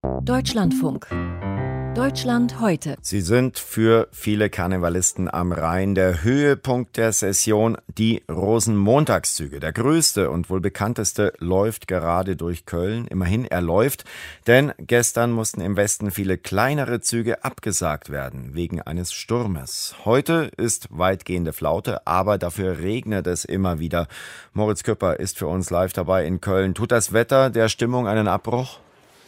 Deutschlandfunk. Deutschland heute. Sie sind für viele Karnevalisten am Rhein der Höhepunkt der Session, die Rosenmontagszüge. Der größte und wohl bekannteste läuft gerade durch Köln. Immerhin, er läuft, denn gestern mussten im Westen viele kleinere Züge abgesagt werden, wegen eines Sturmes. Heute ist weitgehende Flaute, aber dafür regnet es immer wieder. Moritz Küpper ist für uns live dabei in Köln. Tut das Wetter der Stimmung einen Abbruch?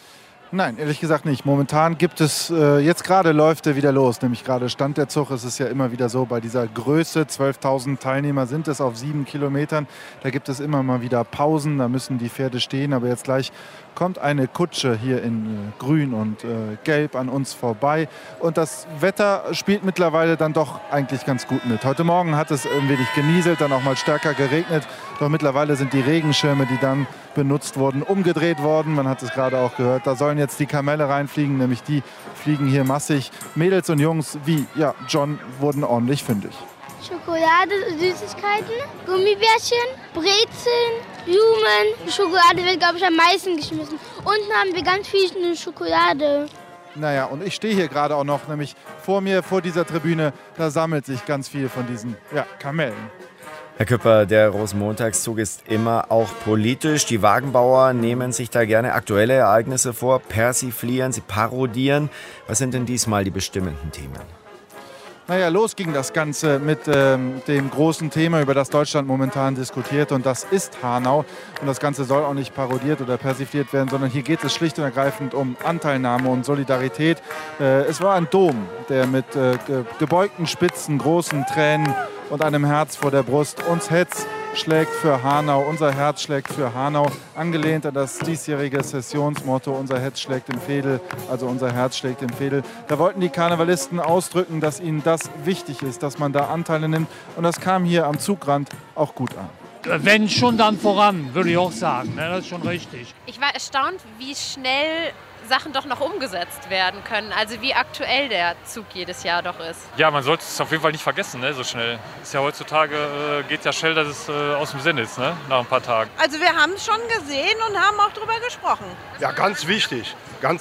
Nein, ehrlich gesagt nicht. Momentan gibt es, jetzt gerade läuft er wieder los, nämlich gerade stand der Zug. Es ist ja immer wieder so, bei dieser Größe, 12.000 Teilnehmer sind es auf 7 Kilometern. Da gibt es immer mal wieder Pausen, da müssen die Pferde stehen. Aber jetzt gleich kommt eine Kutsche hier in Grün und Gelb an uns vorbei. Und das Wetter spielt mittlerweile dann doch eigentlich ganz gut mit. Heute Morgen hat es ein wenig genieselt, dann auch mal stärker geregnet. Doch mittlerweile sind die Regenschirme, die dann benutzt wurden, umgedreht worden. Man hat es gerade auch gehört. Da sollen jetzt die Kamelle reinfliegen, nämlich die fliegen hier massig. Mädels und Jungs wie John wurden ordentlich fündig. Schokolade, Süßigkeiten, Gummibärchen, Brezeln, Blumen. Schokolade wird, glaube ich, am meisten geschmissen. Unten haben wir ganz viel Schokolade. Naja, und ich stehe hier gerade auch noch, nämlich vor mir, vor dieser Tribüne, da sammelt sich ganz viel von diesen Kamellen. Herr Küpper, der Rosenmontagszug ist immer auch politisch. Die Wagenbauer nehmen sich da gerne aktuelle Ereignisse vor, persiflieren, sie parodieren. Was sind denn diesmal die bestimmenden Themen? Naja, los ging das Ganze mit dem großen Thema, über das Deutschland momentan diskutiert. Und das ist Hanau. Und das Ganze soll auch nicht parodiert oder persifliert werden, sondern hier geht es schlicht und ergreifend um Anteilnahme und Solidarität. Es war ein Dom, der mit gebeugten Spitzen, großen Tränen und einem Herz vor der Brust uns Hetz schlägt für Hanau, unser Herz schlägt für Hanau, angelehnt an das diesjährige Sessionsmotto, unser Herz schlägt im Fädel, also unser Herz schlägt im Fädel. Da wollten die Karnevalisten ausdrücken, dass ihnen das wichtig ist, dass man da Anteile nimmt, und das kam hier am Zugrand auch gut an. Wenn schon, dann voran, würde ich auch sagen, das ist schon richtig. Ich war erstaunt, wie schnell Sachen doch noch umgesetzt werden können, also wie aktuell der Zug jedes Jahr doch ist. Ja, man sollte es auf jeden Fall nicht vergessen, so schnell. Ist ja heutzutage, geht ja schnell, dass es aus dem Sinn ist, nach ein paar Tagen. Also wir haben es schon gesehen und haben auch darüber gesprochen. Ja, ganz wichtig,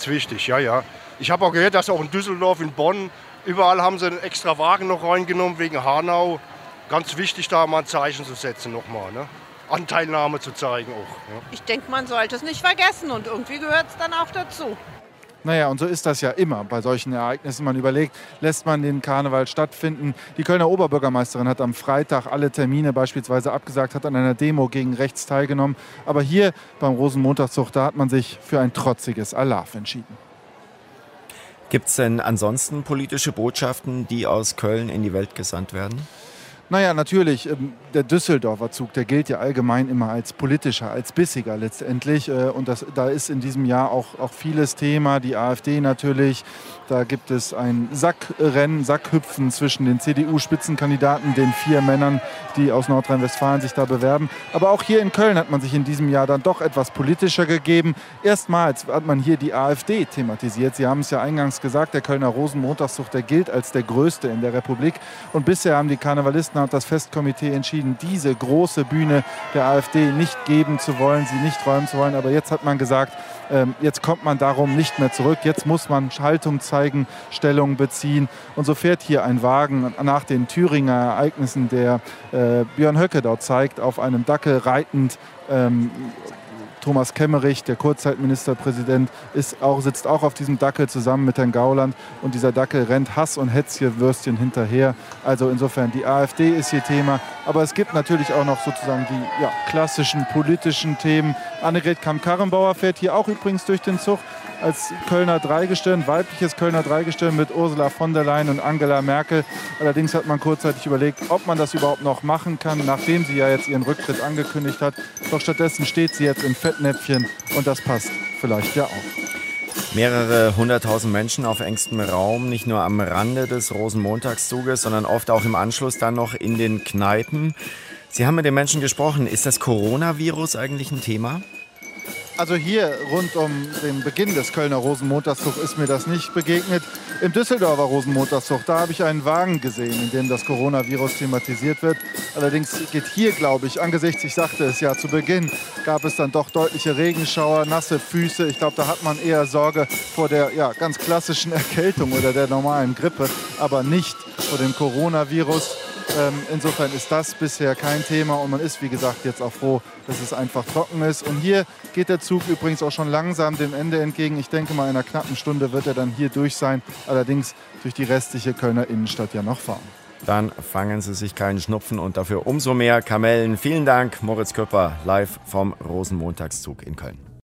ja. Ich habe auch gehört, dass auch in Düsseldorf, in Bonn, überall haben sie einen extra Wagen noch reingenommen wegen Hanau. Ganz wichtig, da mal ein Zeichen zu setzen nochmal, Anteilnahme zu zeigen auch. Ja. Ich denke, man sollte es nicht vergessen und irgendwie gehört es dann auch dazu. Naja, und so ist das ja immer bei solchen Ereignissen. Man überlegt, lässt man den Karneval stattfinden? Die Kölner Oberbürgermeisterin hat am Freitag alle Termine beispielsweise abgesagt, hat an einer Demo gegen rechts teilgenommen. Aber hier beim Rosenmontagszug, da hat man sich für ein trotziges Alarv entschieden. Gibt es denn ansonsten politische Botschaften, die aus Köln in die Welt gesandt werden? Naja, natürlich, der Düsseldorfer Zug, der gilt ja allgemein immer als politischer, als bissiger letztendlich. Und da ist in diesem Jahr auch vieles Thema, die AfD natürlich. Da gibt es ein Sackrennen, Sackhüpfen zwischen den CDU-Spitzenkandidaten, den 4 Männern, die aus Nordrhein-Westfalen sich da bewerben. Aber auch hier in Köln hat man sich in diesem Jahr dann doch etwas politischer gegeben. Erstmals hat man hier die AfD thematisiert. Sie haben es ja eingangs gesagt, der Kölner Rosenmontagszug, der gilt als der größte in der Republik. Und bisher haben die Karnevalisten und das Festkomitee entschieden, diese große Bühne der AfD nicht geben zu wollen, sie nicht räumen zu wollen. Aber jetzt hat man gesagt, jetzt kommt man darum nicht mehr zurück. Jetzt muss man Haltung zeigen, Stellung beziehen. Und so fährt hier ein Wagen nach den Thüringer Ereignissen, der Björn Höcke dort zeigt, auf einem Dackel reitend. Thomas Kemmerich, der Kurzzeitministerpräsident, sitzt auch auf diesem Dackel zusammen mit Herrn Gauland. Und dieser Dackel rennt Hass- und Hetzchen-Würstchen hinterher. Also insofern, die AfD ist hier Thema. Aber es gibt natürlich auch noch sozusagen die klassischen politischen Themen. Annegret Kramp-Karrenbauer fährt hier auch übrigens durch den Zug als Kölner Dreigestirn, weibliches Kölner Dreigestirn mit Ursula von der Leyen und Angela Merkel. Allerdings hat man kurzzeitig überlegt, ob man das überhaupt noch machen kann, nachdem sie ja jetzt ihren Rücktritt angekündigt hat. Doch stattdessen steht sie jetzt in Fettnäpfchen und das passt vielleicht ja auch. Mehrere 100.000 Menschen auf engstem Raum, nicht nur am Rande des Rosenmontagszuges, sondern oft auch im Anschluss dann noch in den Kneipen. Sie haben mit den Menschen gesprochen. Ist das Coronavirus eigentlich ein Thema? Also hier rund um den Beginn des Kölner Rosenmontagszugs ist mir das nicht begegnet. Im Düsseldorfer Rosenmontagszug, da habe ich einen Wagen gesehen, in dem das Coronavirus thematisiert wird. Allerdings geht hier, glaube ich, angesichts, ich sagte es ja zu Beginn, gab es dann doch deutliche Regenschauer, nasse Füße. Ich glaube, da hat man eher Sorge vor der ganz klassischen Erkältung oder der normalen Grippe, aber nicht vor dem Coronavirus. Insofern ist das bisher kein Thema und man ist, wie gesagt, jetzt auch froh, dass es einfach trocken ist. Und hier geht der Zug übrigens auch schon langsam dem Ende entgegen. Ich denke mal, in einer knappen Stunde wird er dann hier durch sein, allerdings durch die restliche Kölner Innenstadt ja noch fahren. Dann fangen Sie sich keinen Schnupfen und dafür umso mehr Kamellen. Vielen Dank, Moritz Köpper, live vom Rosenmontagszug in Köln.